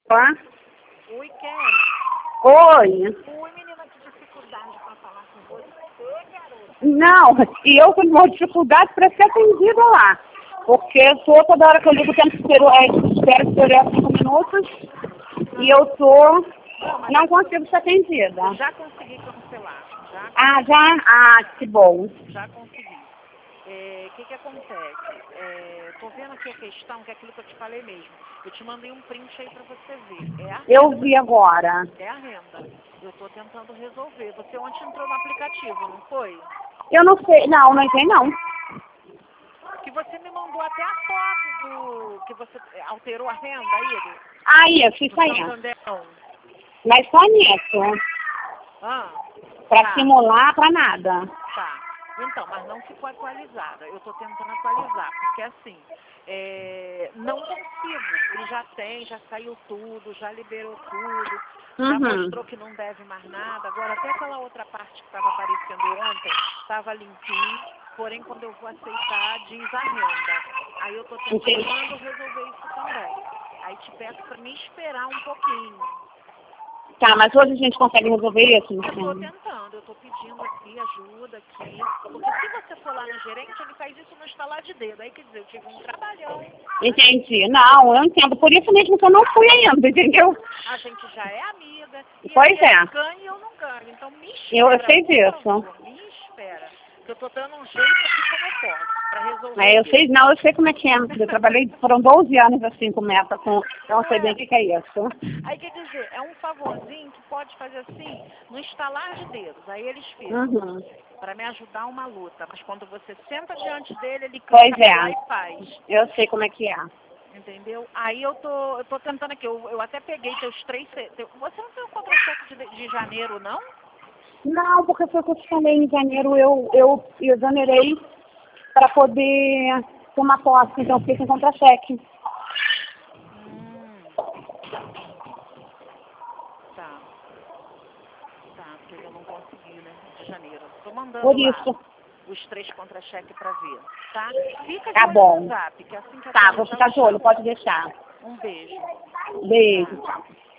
Tá? Oi, Kelly. Oi. Oi, menina, que dificuldade pra falar com você, garota. Não, e eu com uma dificuldade para ser atendida lá. Porque eu tô, toda hora que eu ligo, o tempo espero por 5 minutos e eu tô, não consigo ser atendida. Já consegui cancelar. Ah, já? Ah, que bom. Já consegui. O que acontece? Tô vendo aqui a questão, que é aquilo que eu te falei mesmo. Eu te mandei um print aí pra você ver. É a renda. Eu vi agora. É a renda. Eu tô tentando resolver. Você ontem entrou no aplicativo, não foi? Eu não sei, não entrei não. Que você me mandou até a foto do... que você alterou a renda aí. Ah, isso aí. Santanderão. Mas só nisso. Pra simular, pra nada. Tá. Então, mas não ficou atualizada. Eu tô tentando atualizar, porque assim, não consigo. Ele já tem, já saiu tudo, já liberou tudo, já mostrou que não deve mais nada. Agora, até aquela outra parte que estava aparecendo ontem, estava limpinho, porém, quando eu vou aceitar, diz a renda. Aí eu tô tentando resolver isso também. Aí te peço para me esperar um pouquinho. Tá, mas hoje a gente consegue resolver isso? Eu tô tentando, eu tô pedindo aqui ajuda aqui, porque se você for lá no gerente, ele faz isso no estalar de dedo. Aí quer dizer, eu tive um trabalhão. Entendi. Não, eu entendo. Por isso mesmo que eu não fui ainda, entendeu? A gente já é amiga, e pois ele ganha e eu não ganho. Então me espera. Eu sei disso. Me espera. Que eu tô dando um jeito aqui como eu posso, pra resolver Eu sei como é que é. Eu trabalhei, foram 12 anos assim com meta, eu não sei bem o que é isso. Aí quer dizer, é um favorzinho que pode fazer assim, no estalar de dedos. Aí eles ficam. Para me ajudar uma luta. Mas quando você senta diante dele, ele clica lá e faz. Eu sei como é que é. Entendeu? Aí eu tô tentando aqui. Eu até peguei teus 3... Você não tem um contra-cheque de janeiro, não? Não, porque foi o que eu te falei, em janeiro eu exonerei para poder tomar posse, então eu fiquei sem contra-cheque. Tá, porque eu não consegui, né? De janeiro. Tô mandando Por isso. lá os 3 contra-cheque para ver, tá? Fica Tá de olho bom. no zap, que assim que Tá, vou ficar de olho, pode deixar. Um beijo. Beijo.